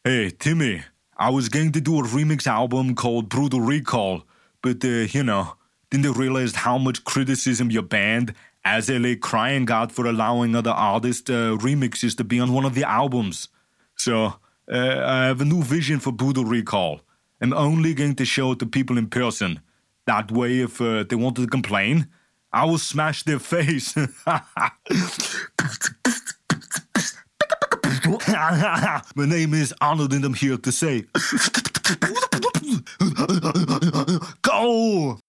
Hey, Timmy, I was going to do a remix album called Brutal Recall, but, didn't realize how much criticism your band, As LA Crying, got for allowing other artists' remixes to be on one of the albums. So, I have a new vision for Brutal Recall. I'm only going to show it to people in person. That way, if they wanted to complain, I will smash their face. My name is Arnold and I'm here to say, go!